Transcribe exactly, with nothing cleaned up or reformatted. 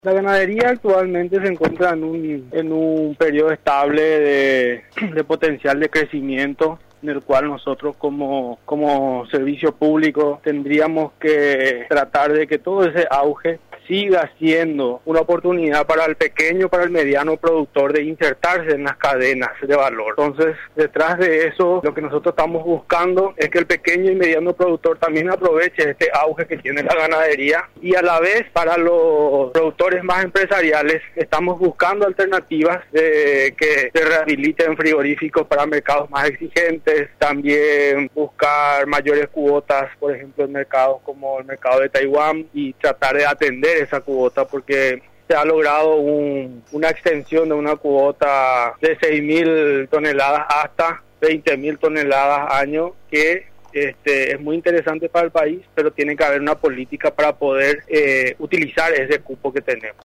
La ganadería actualmente se encuentra en un, en un periodo estable de, de potencial de crecimiento, en el cual nosotros como, como servicio público tendríamos que tratar de que todo ese auge siga siendo una oportunidad para el pequeño, para el mediano productor de insertarse en las cadenas de valor. Entonces, detrás de eso, lo que nosotros estamos buscando es que el pequeño y mediano productor también aproveche este auge que tiene la ganadería, y a la vez para los productores más empresariales estamos buscando alternativas de que se rehabiliten frigoríficos para mercados más exigentes, también buscar mayores cuotas, por ejemplo en mercados como el mercado de Taiwán, y tratar de atender esa cuota, porque se ha logrado un, una extensión de una cuota de seis mil toneladas hasta veinte mil toneladas año, que este, es muy interesante para el país, pero tiene que haber una política para poder eh, utilizar ese cupo que tenemos.